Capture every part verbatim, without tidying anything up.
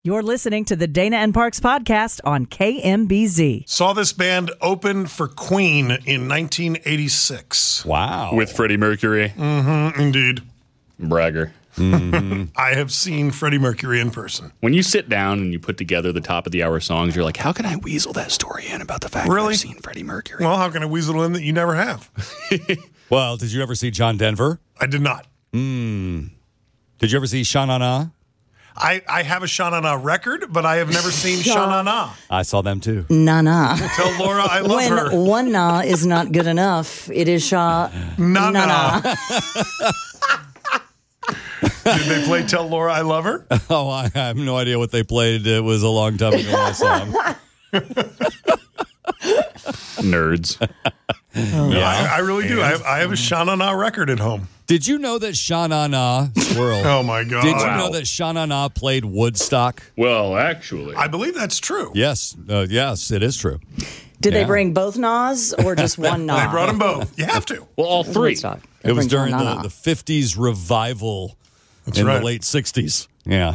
You're listening to the Dana and Parks podcast on K M B Z. Saw this band open for Queen in nineteen eighty-six. Wow. With Freddie Mercury. Mm-hmm, indeed. Bragger. Mm-hmm. I have seen Freddie Mercury in person. When you sit down and you put together the top of the hour songs, you're like, how can I weasel that story in about the fact Really? that I've seen Freddie Mercury? Well, how can I weasel in that you never have? Well, did you ever see John Denver? I did not. Mm. Did you ever see Sha Na Na? I, I have a Sha Na Na record, but I have never seen Sha Na Na. I saw them too. Na na. Tell Laura I love When her. one na is not good enough, it is Sha Na na Na. na. Did they play Tell Laura I love her? Oh, I have no idea what they played. It was a long time ago when I saw them. Nerds. I, I really do. I have, I have a Sha Na Na record at home. Did you know that Sha Na Na, squirrel? Oh, my God. Did you Wow. know that Sha Na Na played Woodstock? Well, actually. I believe that's true. Yes. Uh, yes, it is true. Did Yeah. they bring both nas or just one na? They brought them both. You have to. well, all three. Woodstock. They It was bring during John the, Na. the fifties revival That's in right. the late sixties. Yeah.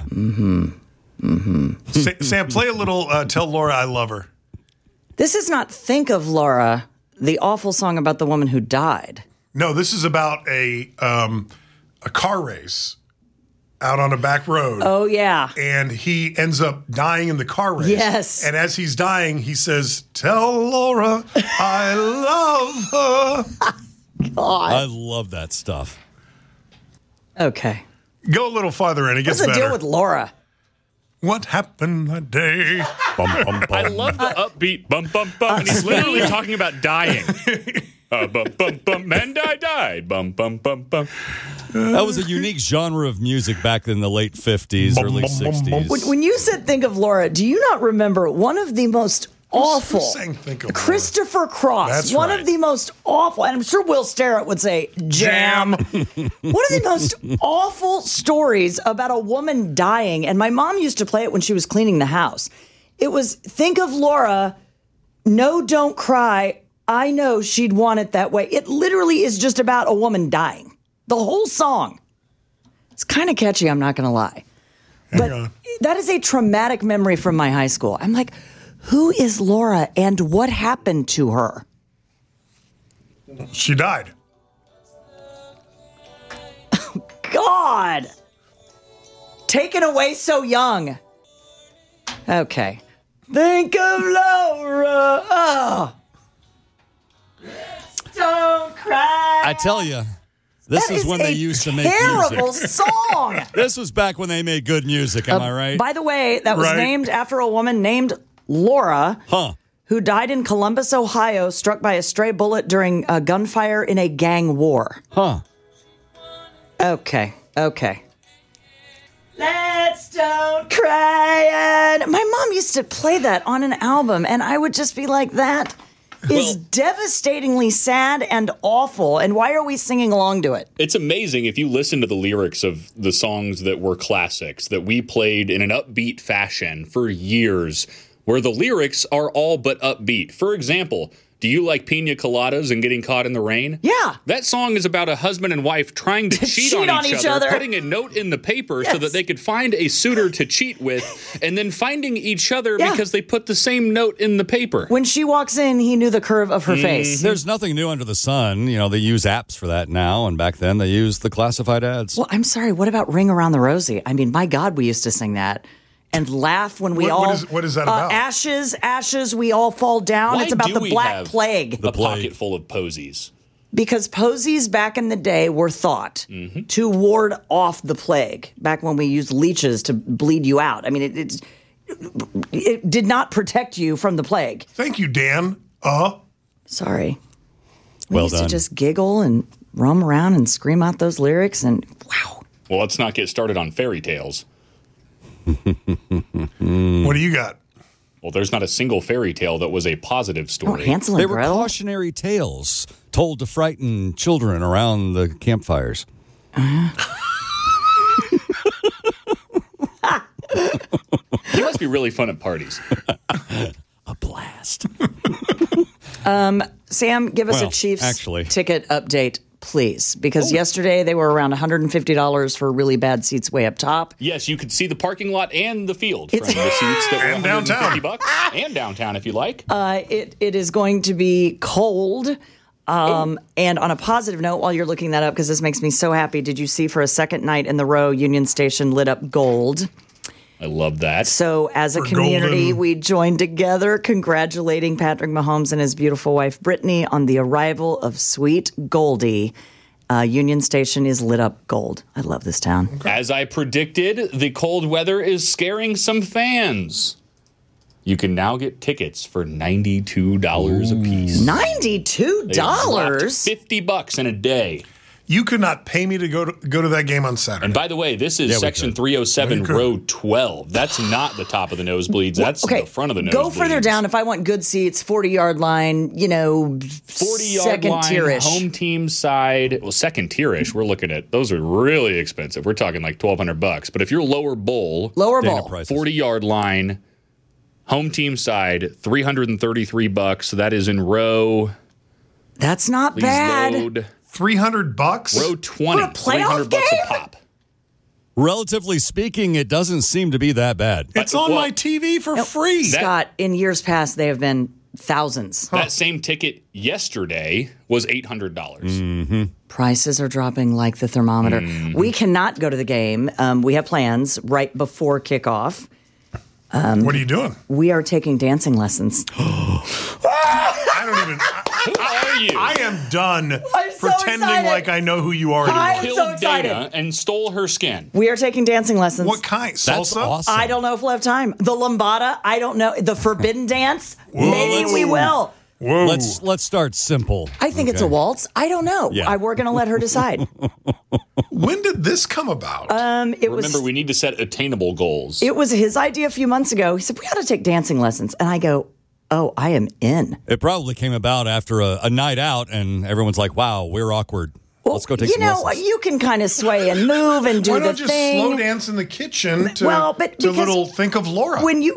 Sa- Sam, play a little uh, Tell Laura I love her. This is not Think of Laura, the awful song about the woman who died. No, this is about a um, a car race out on a back road. Oh, yeah. And he ends up dying in the car race. Yes. And as he's dying, he says, "Tell Laura I love her." I love that stuff. Okay. Go a little farther in. It gets What's the better. deal with Laura? What happened that day? Bum, bum, bum. I love the upbeat bum, bum, bum. And he's literally talking about dying. Uh, bum, bum, bum. And I died. Bum, bum, bum, bum. That was a unique genre of music back in the late fifties, Bum, early bum, bum, bum. sixties. When, when you said Think of Laura, do you not remember one of the most awful who's saying Think of Laura? Christopher Cross, That's one right. of the most awful, and I'm sure Will Sterrett would say jam. One of the most awful stories about a woman dying, and my mom used to play it when she was cleaning the house. It was Think of Laura, no, don't cry. I know she'd want it that way. It literally is just about a woman dying. The whole song. It's kind of catchy, I'm not going to lie. But on. that is a traumatic memory from my high school. I'm like, who is Laura and what happened to her? She died. God! Taken away so young. Okay. Think of Laura. Oh. Don't cry. I tell you, this That is, is when they a used to make terrible music. song. This was back when they made good music. Am I right? By the way, that was Right. named after a woman named Laura, huh? who died in Columbus, Ohio, struck by a stray bullet during a gunfire in a gang war. Huh? Okay, okay. Let's don't cry. And my mom used to play that on an album, and I would just be like, that is Well- devastatingly sad and awful. And why are we singing along to it? It's amazing if you listen to the lyrics of the songs that were classics that we played in an upbeat fashion for years, where the lyrics are all but upbeat. For example, do you like pina coladas and getting caught in the rain? Yeah. That song is about a husband and wife trying to, cheat, cheat on, on each, each other, other. putting a note in the paper so Yes. that they could find a suitor to cheat with, and then finding each other Yeah. because they put the same note in the paper. When she walks in, he knew the curve of her face. There's nothing new under the sun. You know, they use apps for that now, and back then they used the classified ads. Well, I'm sorry. What about Ring Around the Rosie? I mean, my God, we used to sing that and laugh when we What- all. what is- what is that uh, about? Ashes, ashes, we all fall down. Why it's about do the we Black have Plague. a plague. pocket full of posies? Because posies back in the day were thought Mm-hmm. to ward off the plague. Back when we used leeches to bleed you out. I mean, it, it, it did not protect you from the plague. Thank you, Dan. Uh, Sorry. We Well used done. to just giggle and roam around and scream out those lyrics, and wow. Well, let's not get started on fairy tales. what do you got? Well, there's not a single fairy tale that was a positive Oh, story. Hansel They and were Gretel. cautionary tales told to frighten children around the campfires. He must be really fun at parties. A blast. Sam, give us Well, a Chiefs actually. ticket update, please, because yesterday they were around one hundred fifty dollars for really bad seats way up top. Yes, you could see the parking lot and the field from It's- the seats that were And one hundred fifty downtown. bucks, and downtown if you like. Uh, it it is going to be cold. Um, and on a positive note, while you're looking that up, because this makes me so happy, did you see for a second night in the row, Union Station lit up gold? I love that. So as a For community, golden. we joined together congratulating Patrick Mahomes and his beautiful wife, Brittany, on the arrival of Sweet Goldie. Uh, Union Station is lit up gold. I love this town. As I predicted, the cold weather is scaring some fans. You can now get tickets for ninety-two dollars a piece. ninety-two They dropped dollars? fifty bucks in a day. You could not pay me to go to go to that game on Saturday. And by the way, this is Yeah, we section could. three oh seven, Yeah, you could. row twelve. That's not the top of the nosebleeds. That's Okay, the front of the nosebleeds. go further down if I want good seats, forty-yard line, you know, forty-yard second line, tier-ish. home team side. Well, second tier-ish, we're looking at, those are really expensive. We're talking like twelve hundred bucks. But if you're lower bowl, Lower Dana bowl. prices. forty-yard line, home team side, three hundred thirty-three bucks. So that is in row, That's not please bad. load, three hundred bucks? row twenty, For a playoff three hundred bucks game? a pop. Relatively speaking, it doesn't seem to be that bad. It's on well- my T V for free. Scott, in years past, they have been thousands. That same ticket yesterday was eight hundred dollars. Prices are dropping like the thermometer. Mm-hmm. We cannot go to the game. Um, we have plans right before kickoff. What are you doing? We are taking dancing lessons. I don't even. I, Who are you? I am done I'm so pretending excited. like I know who you are I anymore. am Killed so excited. Dana and stole her skin. We are taking dancing lessons. What kind? Salsa? That's awesome. I don't know if we'll have time. The lambada, I don't know. The forbidden dance, maybe let's- we will. Whoa. Let's let's start simple. I think it's a Okay. waltz. I don't know. Yeah. I, we're going to let her decide. When did this come about? Um, it was Remember, we need to set attainable goals. it was his idea a few months ago. He said we ought to take dancing lessons, and I go, "Oh, I am in." It probably came about after a, a night out, and everyone's like, "Wow, we're awkward. Let's go take you some know, lessons." you can kind of sway and move and do Why the don't you just thing. slow dance in the kitchen to, Well, but to because little Think of Laura? when you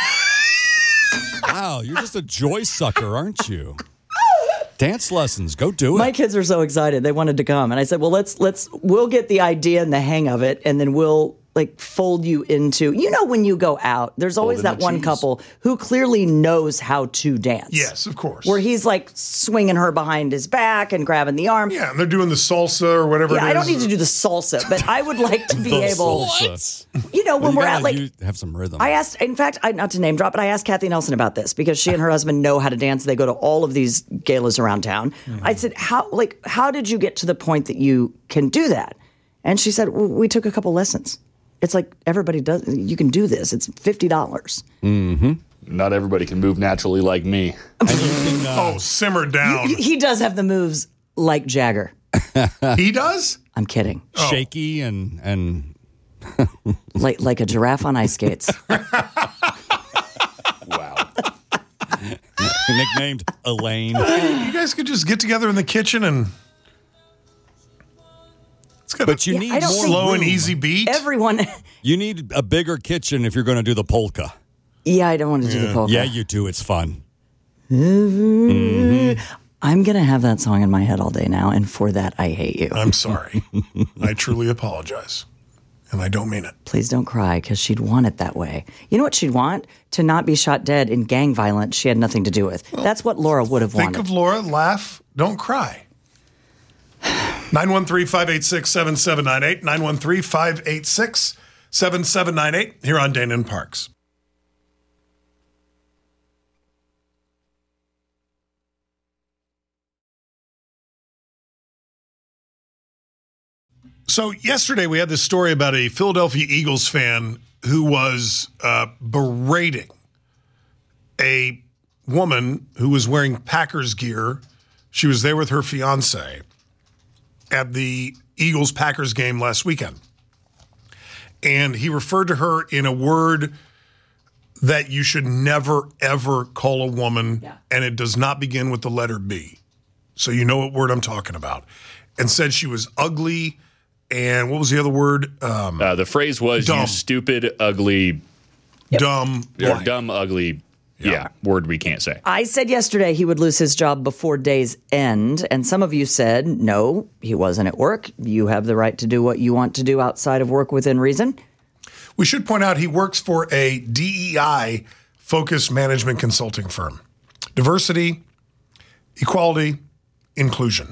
Wow, you're just a joy sucker, aren't you? Dance lessons, go do it. My kids are so excited. They wanted to come. And I said, well, let's, let's, we'll get the idea and the hang of it. And then we'll like fold you into, you know, when you go out, there's always in that the one cheese. couple who clearly knows how to dance. Yes, of course. Where he's like swinging her behind his back and grabbing the arm. yeah, and they're doing the salsa or whatever Yeah, it is. I don't need to do the salsa, but I would like to be The able, salsa. you know, when You we're gotta at like, use- have some rhythm. I asked, in fact, I, not to name drop, but I asked Kathy Nelson about this because she and her husband know how to dance. They go to all of these galas around town. I said, how, like, how did you get to the point that you can do that? And she said, well, we took a couple lessons. It's like everybody does. You can do this. It's fifty dollars. Not everybody can move naturally like me. And you can, uh, Oh, simmer down. He does have the moves like Jagger. He does? I'm kidding. shaky and and Like like a giraffe on ice skates. Wow. nicknamed Elaine. You guys could just get together in the kitchen and. It's got But a you I need don't more think- slow and room. easy beat. Everyone. You need a bigger kitchen if you're going to do the polka. Yeah, I don't want to do the polka. Yeah, you do. It's fun. I'm going to have that song in my head all day now. And for that, I hate you. I'm sorry. I truly apologize. And I don't mean it. Please don't cry because she'd want it that way. You know what she'd want? To not be shot dead in gang violence she had nothing to do with. That's what Laura would have Think wanted. of Laura, laugh, don't cry. nine one three, five eight six, seven seven nine eight. nine one three, five eight six, seven seven nine eight. Here on Dana and Parks. So yesterday we had this story about a Philadelphia Eagles fan who was uh, berating a woman who was wearing Packers gear. She was there with her fiance at the Eagles Packers game last weekend. And he referred to her in a word that you should never, ever call a woman, Yeah. and it does not begin with the letter B. So you know what word I'm talking about. And said she was ugly, and what was the other word? Um, Uh, the phrase was, Dumb. you stupid, ugly, dumb. or white. dumb, ugly Yeah. Word we can't say. I said yesterday he would lose his job before day's end, and some of you said, no, he wasn't at work. You have the right to do what you want to do outside of work within reason. We should point out he works for a D E I-focused management consulting firm. Diversity, equality, inclusion.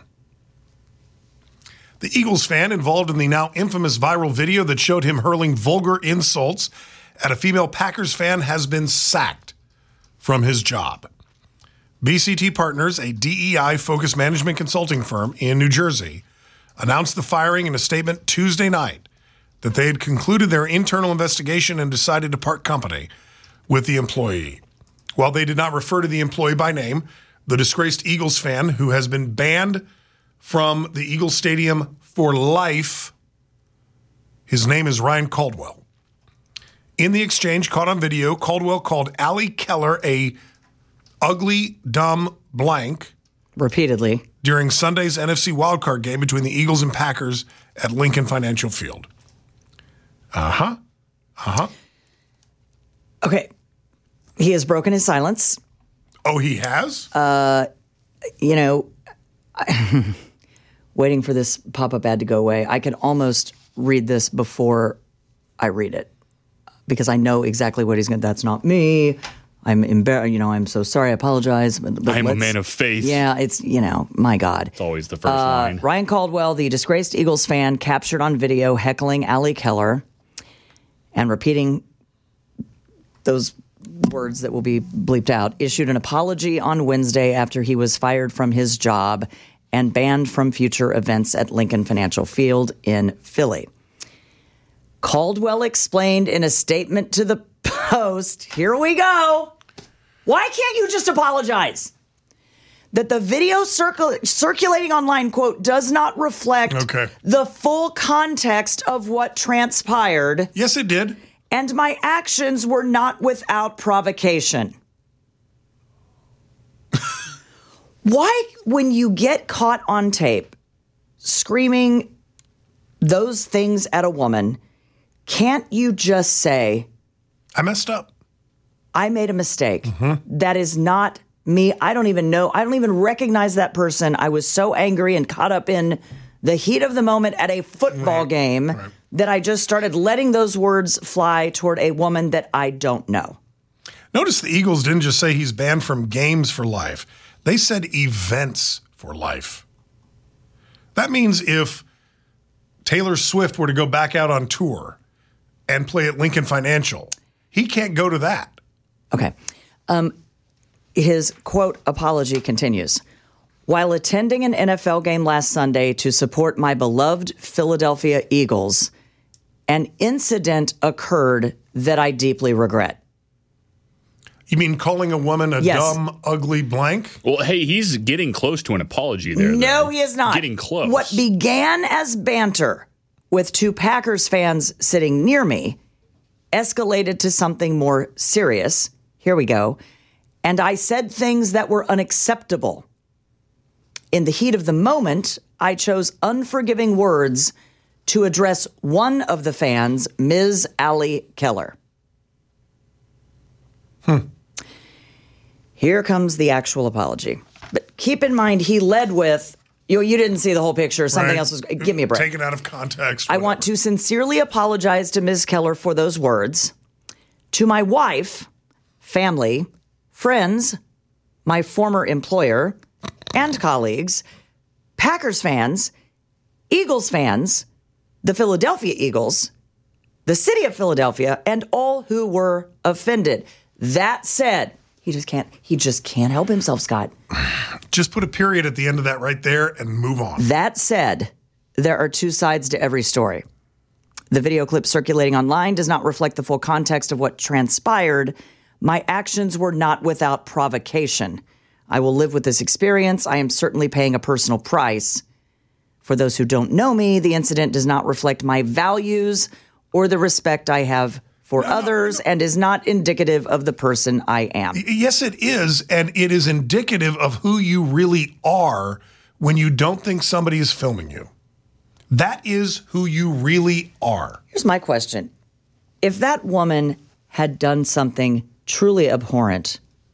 The Eagles fan involved in the now infamous viral video that showed him hurling vulgar insults at a female Packers fan has been sacked from his job. B C T Partners, a D E I-focused management consulting firm in New Jersey, announced the firing in a statement Tuesday night that they had concluded their internal investigation and decided to part company with the employee. While they did not refer to the employee by name, the disgraced Eagles fan, who has been banned from the Eagles Stadium for life, his name is Ryan Caldwell. In the exchange caught on video, Caldwell called Ali Keller a ugly, dumb blank Repeatedly. during Sunday's N F C wildcard game between the Eagles and Packers at Lincoln Financial Field. Uh-huh. Uh-huh. Okay. He has broken his silence. Oh, he has? Uh, you know, waiting for this pop-up ad to go away. I can almost read this before I read it because I know exactly what he's going to. That's not me. I'm embarrassed. You know, I'm so sorry. I apologize. But, but I'm a man of faith. Yeah, it's, you know, my God. It's always the first uh, line. Ryan Caldwell, the disgraced Eagles fan, captured on video heckling Ali Keller and repeating those words that will be bleeped out, issued an apology on Wednesday after he was fired from his job and banned from future events at Lincoln Financial Field in Philly. Caldwell explained in a statement to the Post, here we go. Why can't you just apologize? That the video circul- circulating online, quote, does not reflect Okay. the full context of what transpired. Yes, it did. And my actions were not without provocation. Why, when you get caught on tape screaming those things at a woman, can't you just say, I messed up. I made a mistake. Mm-hmm. That is not me. I don't even know. I don't even recognize that person. I was so angry and caught up in the heat of the moment at a football Right. game Right. that I just started letting those words fly toward a woman that I don't know. Notice the Eagles didn't just say he's banned from games for life. They said events for life. That means if Taylor Swift were to go back out on tour and play at Lincoln Financial, he can't go to that. Okay. Um, his quote apology continues. While attending an N F L game last Sunday to support my beloved Philadelphia Eagles, an incident occurred that I deeply regret. You mean calling a woman a Yes. dumb, ugly blank? Well, hey, he's getting close to an apology there. No, though. he is not. Getting close. What began as banter with two Packers fans sitting near me escalated to something more serious. Here we go. And I said things that were unacceptable. In the heat of the moment, I chose unforgiving words to address one of the fans, Miz Ali Keller. Hmm. Here comes the actual apology. But keep in mind, he led with, you, you didn't see the whole picture. Something Right. else was, give me a break. Taken out of context. I want to sincerely apologize to Miz Keller for those words. To my wife, family, friends, my former employer, and colleagues, Packers fans, Eagles fans, the Philadelphia Eagles, the city of Philadelphia, and all who were offended. That said, he just can't, he just can't help himself, Scott. Just put a period at the end of that right there and move on. That said, there are two sides to every story. The video clip circulating online does not reflect the full context of what transpired. My actions were not without provocation. I will live with this experience. I am certainly paying a personal price. For those who don't know me, the incident does not reflect my values or the respect I have for No, no, others no. and is not indicative of the person I am. Yes, it is. And it is indicative of who you really are when you don't think somebody is filming you. That is who you really are. Here's my question. If that woman had done something truly abhorrent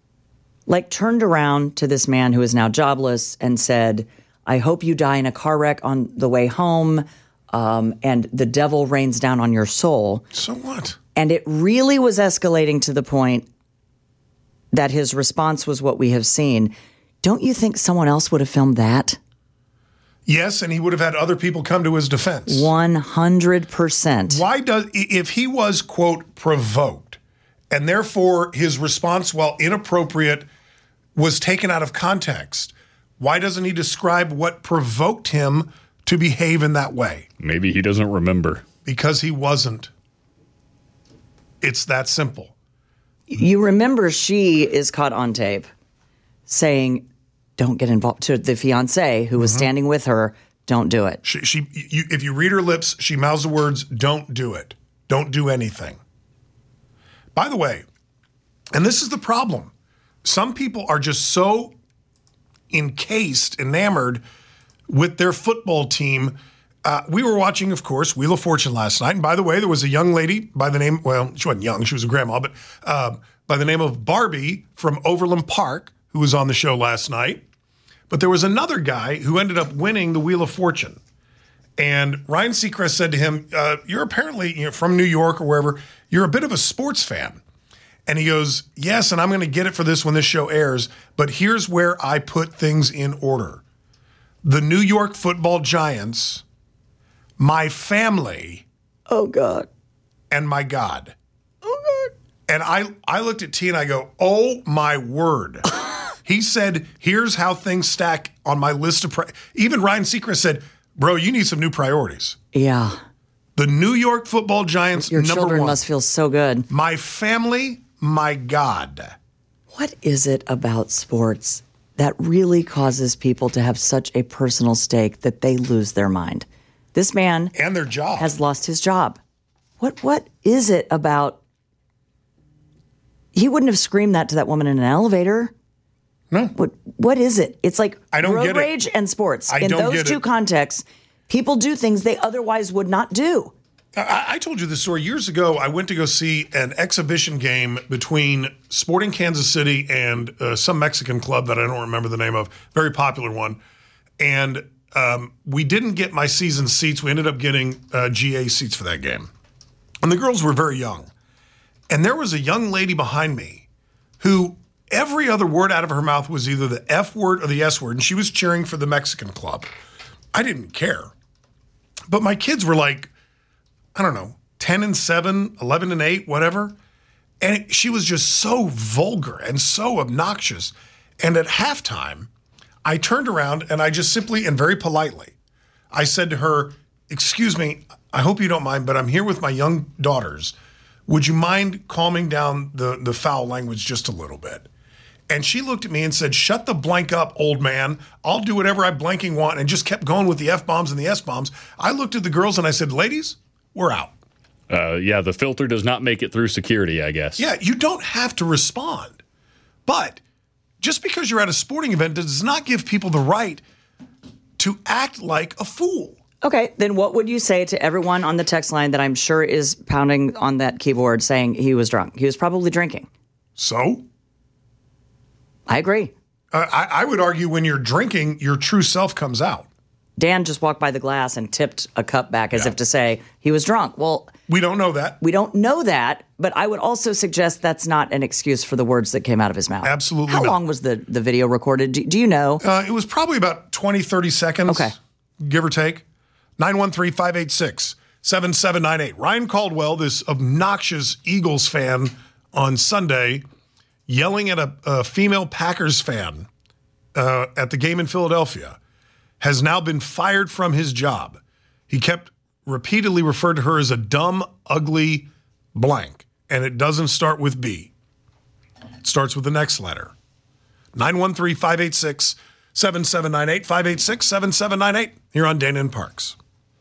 like turned around to this man who is now jobless and said, I hope you die in a car wreck on the way home, um, and the devil rains down on your soul. So what? And it really was escalating to the point that his response was what we have seen. Don't you think someone else would have filmed that? Yes, and he would have had other people come to his defense. one hundred percent. Why does, if he was, quote, provoked, and therefore his response, while inappropriate, was taken out of context, why doesn't he describe what provoked him to behave in that way? Maybe he doesn't remember. Because he wasn't. It's that simple. You remember she is caught on tape saying, don't get involved, to the fiance who was mm-hmm. standing with her, don't do it. She, she you, if you read her lips, she mouths the words, don't do it. Don't do anything. By the way, and this is the problem, some people are just so encased, enamored with their football team. Uh, we were watching, of course, Wheel of Fortune last night. And by the way, there was a young lady by the name, well, she wasn't young, she was a grandma, but uh, by the name of Barbie from Overland Park, who was on the show last night. But there was another guy who ended up winning the Wheel of Fortune. And Ryan Seacrest said to him, uh, you're apparently you know, from New York or wherever, you're a bit of a sports fan. And he goes, yes, and I'm going to get it for this when this show airs, but here's where I put things in order. The New York Football Giants, my family. Oh, God. And my God. Oh, God. And I, I looked at T and I go, oh, my word. He said, here's how things stack on my list of... Pri-. Even Ryan Seacrest said, bro, you need some new priorities. Yeah. The New York Football Giants, Your number children one. must feel so good. My family, my God. What is it about sports that really causes people to have such a personal stake that they lose their mind? This man... And their job. ...has lost his job. What What is it about... He wouldn't have screamed that to that woman in an elevator. No. What What is it? It's like I don't road get it. rage and sports. I in don't those get two it. contexts, people do things they otherwise would not do. I, I told you this story years ago. I went to go see an exhibition game between Sporting Kansas City and uh, some Mexican club that I don't remember the name of, very popular one. And um, we didn't get my season seats. We ended up getting uh, G A seats for that game. And the girls were very young. And there was a young lady behind me who every other word out of her mouth was either the F word or the S word. And she was cheering for the Mexican club. I didn't care. But my kids were like, I don't know, ten and seven, eleven and eight, whatever. And it, she was just so vulgar and so obnoxious. And at halftime, I turned around and I just simply and very politely, I said to her, excuse me, I hope you don't mind, but I'm here with my young daughters. Would you mind calming down the, the foul language just a little bit? And she looked at me and said, shut the blank up, old man. I'll do whatever I blanking want, and just kept going with the F-bombs and the S-bombs. I looked at the girls and I said, ladies, we're out. Uh, yeah, the filter does not make it through security, I guess. Yeah, you don't have to respond. But just because you're at a sporting event does not give people the right to act like a fool. Okay, then what would you say to everyone on the text line that I'm sure is pounding on that keyboard saying he was drunk? He was probably drinking. So? I agree. Uh, I, I would argue when you're drinking, your true self comes out. Dan just walked by the glass and tipped a cup back as Yeah. if to say he was drunk. Well, We don't know that. we don't know that, but I would also suggest that's not an excuse for the words that came out of his mouth. Absolutely How not. long was the, the video recorded? Do, do you know? Uh, it was probably about twenty, thirty seconds. Okay. Give or take. nine one three, five eight six, seven seven nine eight. Ryan Caldwell, this obnoxious Eagles fan on Sunday, yelling at a, a female Packers fan uh, at the game in Philadelphia, has now been fired from his job. He kept repeatedly referred to her as a dumb, ugly blank, and it doesn't start with B. It starts with the next letter. nine one three, five eight six, seven seven nine eight, five eight six, seven seven nine eight, here on Dana and Parks.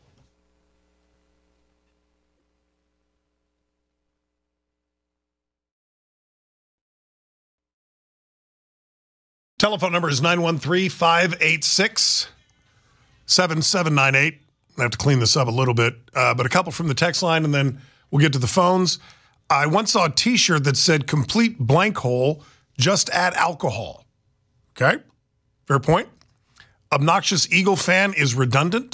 Telephone number is nine one three, five eight six, seven seven nine eight. I have to clean this up a little bit, uh, but a couple from the text line, and then we'll get to the phones. I once saw a T-shirt that said "Complete blank hole, Just add alcohol. Okay? Fair point. Obnoxious Eagle fan is redundant.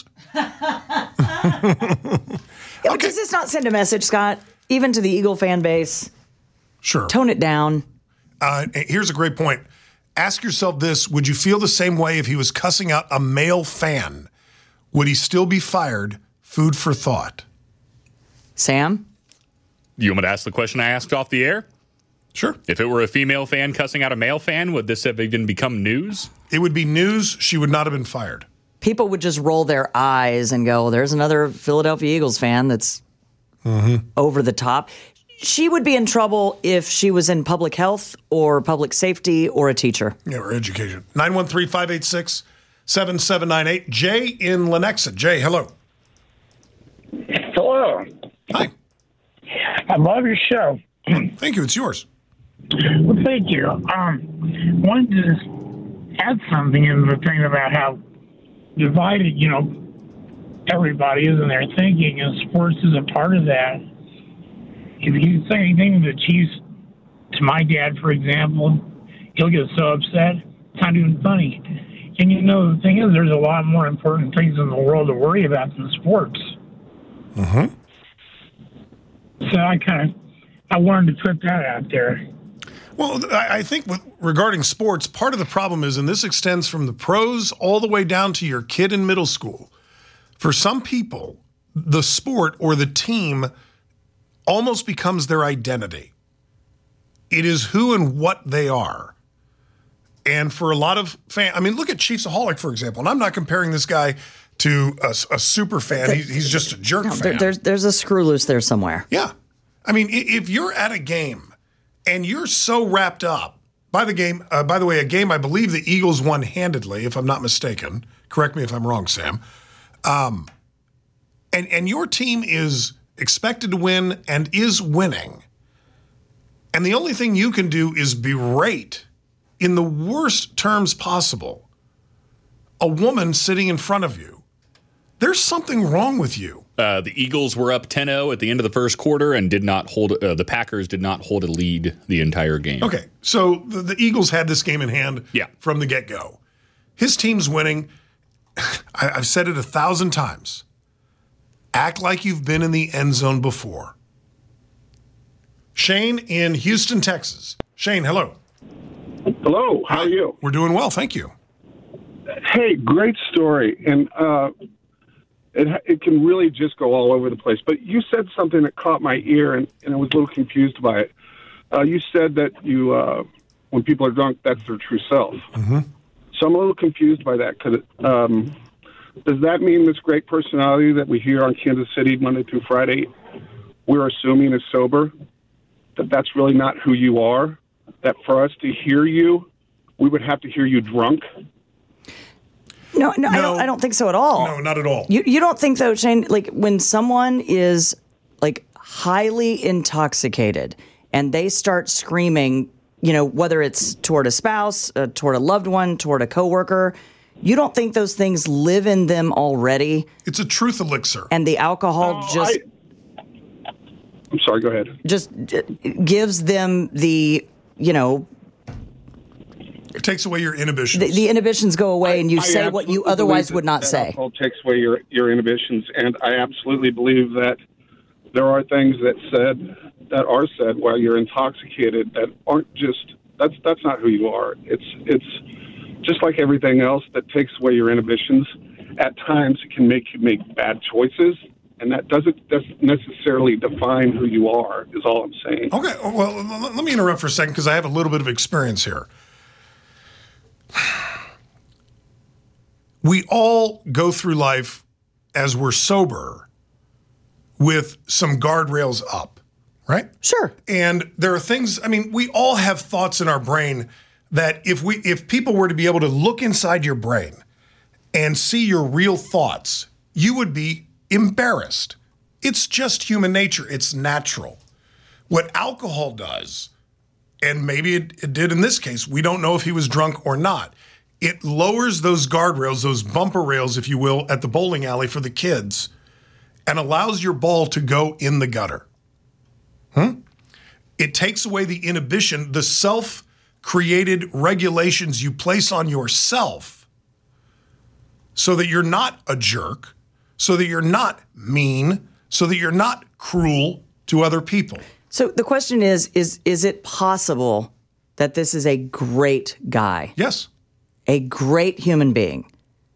Yeah, okay. Does this not send a message, Scott, even to the Eagle fan base? Sure. Tone it down. Uh, here's a great point. Ask yourself this. Would you feel the same way if he was cussing out a male fan? Would he still be fired? Food for thought. Sam? You want me to ask the question I asked off the air? Sure. If it were a female fan cussing out a male fan, would this have even become news? It would be news. She would not have been fired. People would just roll their eyes and go, there's another Philadelphia Eagles fan that's mm-hmm. over the top. She would be in trouble if she was in public health or public safety or a teacher. Yeah, or education. nine one three, five eight six, seven seven nine eight. Jay in Lenexa. Jay, hello. Hello. Hi. I love your show. Thank you. It's yours. Well, thank you. Um, wanted to add something in the thing about how divided, you know, everybody is in their thinking, and sports is a part of that. If you say anything to the Chiefs, to my dad, for example, he'll get so upset, it's not even funny. And you know, the thing is, there's a lot more important things in the world to worry about than sports. Mm-hmm. So I kind of, I wanted to put that out there. Well, I think with, regarding sports, part of the problem is, and this extends from the pros all the way down to your kid in middle school, for some people, the sport or the team almost becomes their identity. It is who and what they are. And for a lot of fans, I mean, look at Chiefsaholic, for example. And I'm not comparing this guy to a, a super fan. He, he's just a jerk no, fan. There, there's, there's a screw loose there somewhere. Yeah. I mean, if you're at a game and you're so wrapped up by the game, uh, by the way, a game I believe the Eagles won handedly, if I'm not mistaken. Correct me if I'm wrong, Sam. Um, and, and your team is expected to win and is winning. And the only thing you can do is berate in the worst terms possible a woman sitting in front of you. There's something wrong with you. Uh, the Eagles were up ten oh at the end of the first quarter and did not hold. Uh, the Packers did not hold a lead the entire game. Okay, so the, the Eagles had this game in hand yeah. from the get-go. His team's winning. I, I've said it a thousand times. Act like you've been in the end zone before. Shane in Houston, Texas. Shane, hello. Hello, how are you? We're doing well, thank you. Hey, great story. And uh, it, it can really just go all over the place. But you said something that caught my ear, and, and I was a little confused by it. Uh, you said that you, uh, when people are drunk, that's their true self. Mm-hmm. So I'm a little confused by that. Cause, um, does that mean this great personality that we hear on Kansas City Monday through Friday, we're assuming is sober, that that's really not who you are? That for us to hear you, we would have to hear you drunk? No, no, no, I don't. I don't think so at all. No, not at all. You you don't think though, Shane? Like when someone is like highly intoxicated and they start screaming, you know, whether it's toward a spouse, uh, toward a loved one, toward a coworker, you don't think those things live in them already? It's a truth elixir, and the alcohol Oh, just. I, I'm sorry. Go ahead. Just uh, gives them the, you know. It takes away your inhibitions. The, the inhibitions go away, and you I say what you otherwise would not that say. Alcohol takes away your, your inhibitions, and I absolutely believe that there are things that said that are said while you're intoxicated that aren't just that's that's not who you are. It's it's just like everything else that takes away your inhibitions. At times, it can make you make bad choices, and that doesn't doesn't necessarily define who you are. Is all I'm saying. Okay, well, let me interrupt for a second because I have a little bit of experience here. We all go through life as we're sober with some guardrails up, right? Sure. And there are things, I mean, we all have thoughts in our brain that if we if people were to be able to look inside your brain and see your real thoughts, you would be embarrassed. It's just human nature. It's natural. What alcohol does, and maybe it, it did in this case, we don't know if he was drunk or not. It lowers those guardrails, those bumper rails, if you will, at the bowling alley for the kids and allows your ball to go in the gutter. Hmm? It takes away the inhibition, the self created regulations you place on yourself so that you're not a jerk, so that you're not mean, so that you're not cruel to other people. So the question is, is, is it possible that this is a great guy? Yes. A great human being?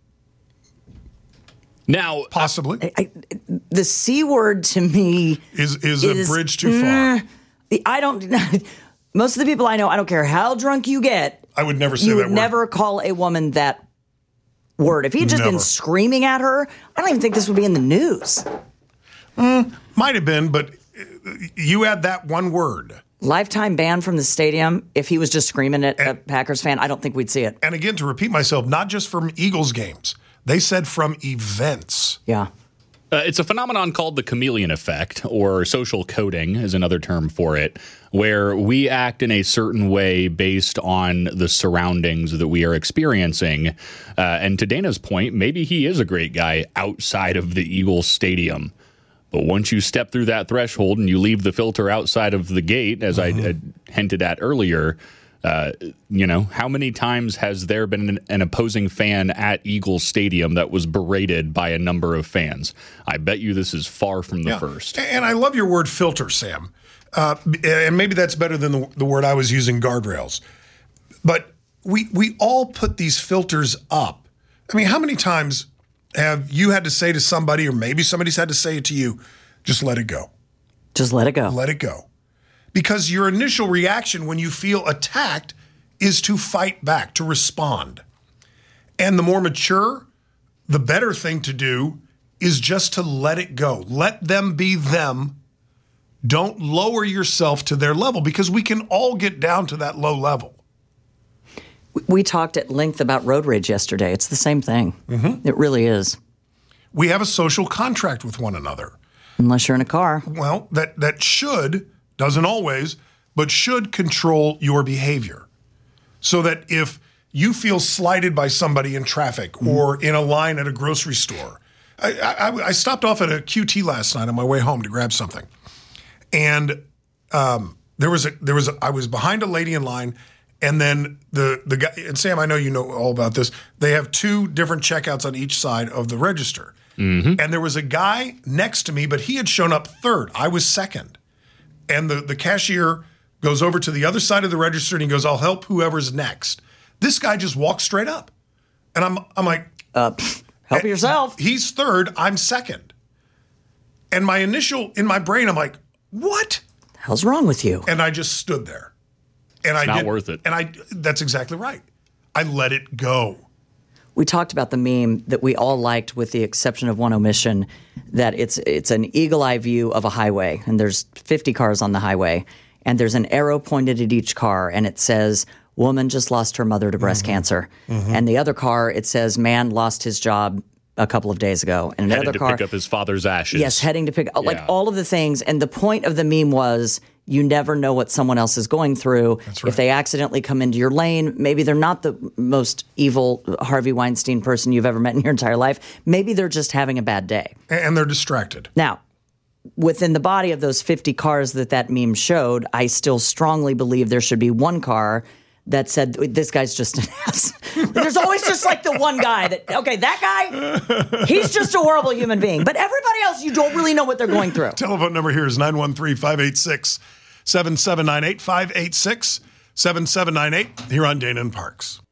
Now, possibly. I, I, the C word to me is is, is a bridge too far. Mm, I don't. Most of the people I know, I don't care how drunk you get. I would never say you that would word. never call a woman that word. If he had just Never. been screaming at her, I don't even think this would be in the news. Mm, might have been, but you add that one word. Lifetime ban from the stadium. If he was just screaming at a Packers fan, I don't think we'd see it. And again, to repeat myself, not just from Eagles games. They said from events. Yeah. Uh, it's a phenomenon called the chameleon effect, or social coding is another term for it, where we act in a certain way based on the surroundings that we are experiencing. Uh, and to Dana's point, maybe he is a great guy outside of the Eagles stadium. But once you step through that threshold and you leave the filter outside of the gate, as mm-hmm. I uh, hinted at earlier, Uh, you know, how many times has there been an, an opposing fan at Eagles Stadium that was berated by a number of fans? I bet you this is far from the yeah. first. And I love your word filter, Sam. Uh, and maybe that's better than the, the word I was using, guardrails. But we we all put these filters up. I mean, how many times have you had to say to somebody, or maybe somebody's had to say it to you, just let it go. Just let it go. Let it go. Because your initial reaction when you feel attacked is to fight back, to respond. And the more mature, the better thing to do is just to let it go. Let them be them. Don't lower yourself to their level, because we can all get down to that low level. We talked at length about road rage yesterday. It's the same thing. Mm-hmm. It really is. We have a social contract with one another. Unless you're in a car. Well, that, that should... doesn't always, but should control your behavior. So that if you feel slighted by somebody in traffic mm-hmm. or in a line at a grocery store. I, I, I stopped off at a Q T last night on my way home to grab something. And um, there was a, there was a, I was behind a lady in line, and then the, the guy, and Sam, I know you know all about this, they have two different checkouts on each side of the register. Mm-hmm. And there was a guy next to me, but he had shown up third. I was second. And the, the cashier goes over to the other side of the register and he goes, I'll help whoever's next. This guy just walks straight up. And I'm I'm like, uh, help yourself. He's third, I'm second. And my initial, in my brain, I'm like, what? The hell's wrong with you? And I just stood there. And it's I not did, worth it. And I that's exactly right. I let it go. We talked about the meme that we all liked, with the exception of one omission, that it's it's an eagle eye view of a highway, and there's fifty cars on the highway, and there's an arrow pointed at each car, and it says, woman just lost her mother to breast mm-hmm. cancer. Mm-hmm. And the other car, it says, man lost his job a couple of days ago. And headed another to car, pick up his father's ashes. Yes, heading to pick up, like yeah. all of the things. And the point of the meme was, you never know what someone else is going through. That's right. If they accidentally come into your lane, maybe they're not the most evil Harvey Weinstein person you've ever met in your entire life. Maybe they're just having a bad day. And they're distracted. Now, within the body of those fifty cars that that meme showed, I still strongly believe there should be one car that said, this guy's just an ass. There's always just like the one guy that, okay, that guy, he's just a horrible human being. But everybody else, you don't really know what they're going through. Telephone number here is nine one three, five eight six, seven seven nine eight, five eight six, seven seven nine eight, here on Dana and Parks.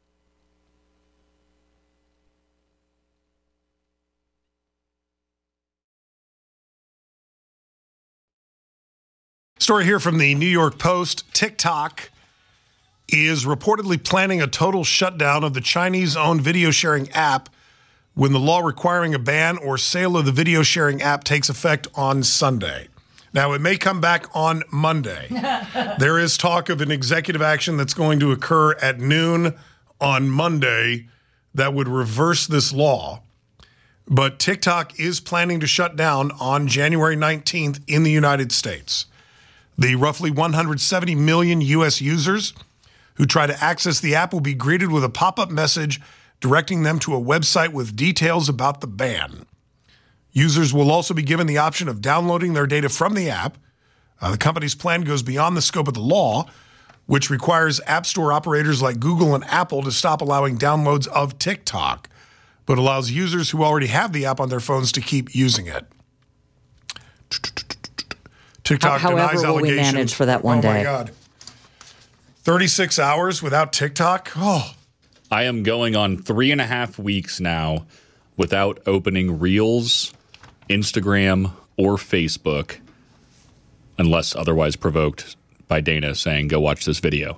Story here from the New York Post. TikTok is reportedly planning a total shutdown of the Chinese-owned video sharing app when the law requiring a ban or sale of the video sharing app takes effect on Sunday. Now, it may come back on Monday. There is talk of an executive action that's going to occur at noon on Monday that would reverse this law. But TikTok is planning to shut down on January nineteenth in the United States. The roughly one hundred seventy million U S users who try to access the app will be greeted with a pop-up message directing them to a website with details about the ban. Users will also be given the option of downloading their data from the app. Uh, the company's plan goes beyond the scope of the law, which requires App Store operators like Google and Apple to stop allowing downloads of TikTok, but allows users who already have the app on their phones to keep using it. TikTok How, denies however will we allegations. manage for that one oh day? Oh, my God. thirty-six hours without TikTok? Oh. I am going on three and a half weeks now without opening Reels, Instagram, or Facebook, unless otherwise provoked by Dana saying, go watch this video.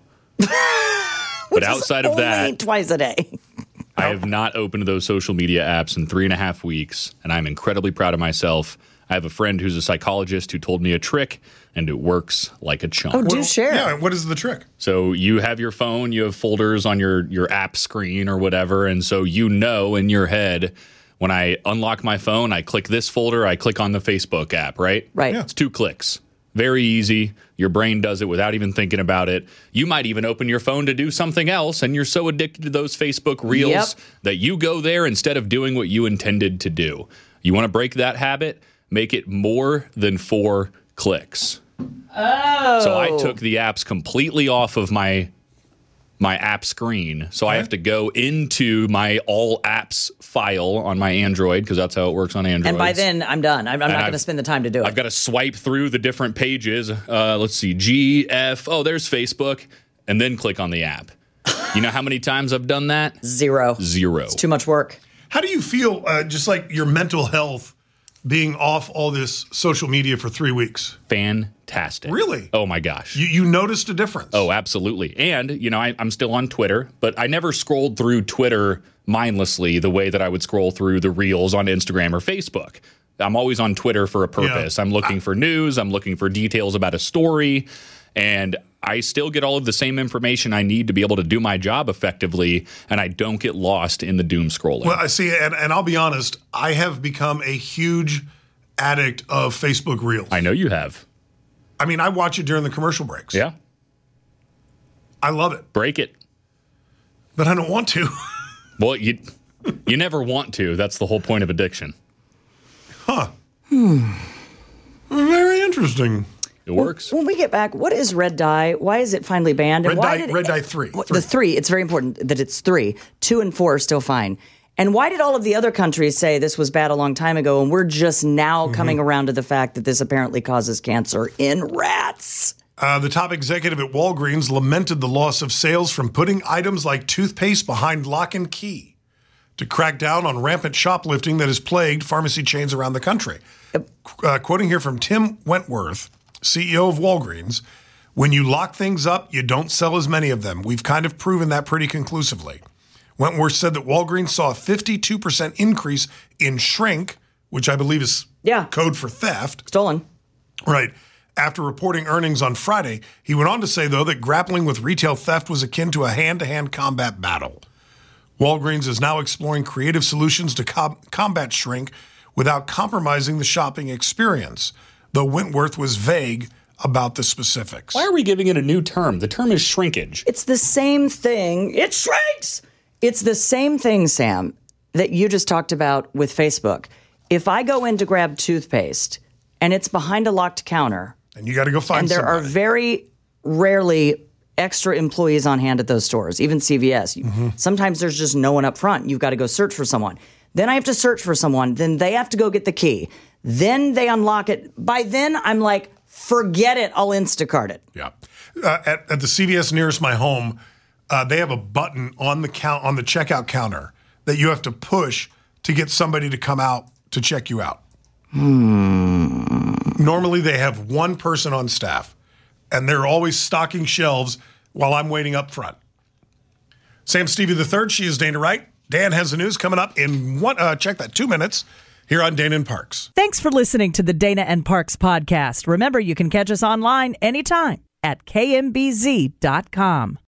But outside of Only that, twice a day. I have not opened those social media apps in three and a half weeks, and I'm incredibly proud of myself. I have a friend who's a psychologist who told me a trick, and it works like a charm. Oh, do share. Yeah, what is the trick? So you have your phone, you have folders on your, your app screen or whatever, and so you know in your head, when I unlock my phone, I click this folder, I click on the Facebook app, right? Right. Yeah. It's two clicks. Very easy. Your brain does it without even thinking about it. You might even open your phone to do something else, and you're so addicted to those Facebook Reels Yep. that you go there instead of doing what you intended to do. You want to break that habit? Make it more than four clicks. Oh. So I took the apps completely off of my my app screen. So I have to go into my all apps file on my Android, because that's how it works on Android. And by then, I'm done. I'm, I'm not I've- going to spend the time to do it. I've got to swipe through the different pages. Uh, let's see, G, F, oh, there's Facebook, and then click on the app. You know how many times I've done that? Zero. Zero. It's too much work. How do you feel, uh, just like your mental health, being off all this social media for three weeks? Fantastic. Really? Oh my gosh. You, you noticed a difference? Oh, absolutely. And, you know, I, I'm still on Twitter, but I never scrolled through Twitter mindlessly the way that I would scroll through the Reels on Instagram or Facebook. I'm always on Twitter for a purpose. Yeah. I'm looking for news. I'm looking for details about a story. And I still get all of the same information I need to be able to do my job effectively, and I don't get lost in the doom scrolling. Well, I see, and, and I'll be honest, I have become a huge addict of Facebook Reels. I know you have. I mean, I watch it during the commercial breaks. Yeah. I love it, Break it. but I don't want to. Well, you you never want to. That's the whole point of addiction. Huh. Hmm. Very interesting. It works. When we get back, what is red dye? Why is it finally banned? And Red why dye- did red dye three. What- Three. The three. It's very important that it's three. Two and four are still fine. And why did all of the other countries say this was bad a long time ago, and we're just now Mm-hmm. coming around to the fact that this apparently causes cancer in rats? Uh, the top executive at Walgreens lamented the loss of sales from putting items like toothpaste behind lock and key to crack down on rampant shoplifting that has plagued pharmacy chains around the country. Uh, quoting here from Tim Wentworth, C E O of Walgreens, when you lock things up, you don't sell as many of them. We've kind of proven that pretty conclusively. Wentworth said that Walgreens saw a fifty-two percent increase in shrink, which I believe is Yeah. code for theft. Stolen. Right. After reporting earnings on Friday, he went on to say, though, that grappling with retail theft was akin to a hand-to-hand combat battle. Walgreens is now exploring creative solutions to com- combat shrink without compromising the shopping experience, though Wentworth was vague about the specifics. Why are we giving it a new term? The term is shrinkage. It's the same thing. It shrinks. It's the same thing, Sam, that you just talked about with Facebook. If I go in to grab toothpaste and it's behind a locked counter, And you got to go find and there somebody. are very rarely extra employees on hand at those stores, even C V S. You- Mm-hmm. Sometimes there's just no one up front. You've got to go search for someone. Then I have to search for someone. Then they have to go get the key. Then they unlock it. By then, I'm like, forget it. I'll Instacart it. Yeah. Uh, at, at the C V S nearest my home, uh, they have a button on the count on the checkout counter that you have to push to get somebody to come out to check you out. Hmm. Normally, they have one person on staff, and they're always stocking shelves while I'm waiting up front. Sam Stevie the third, she is Dana Wright. Dan has the news coming up in one. Uh, check that two minutes here on Dana and Parks. Thanks for listening to the Dana and Parks podcast. Remember, you can catch us online anytime at K M B Z dot com.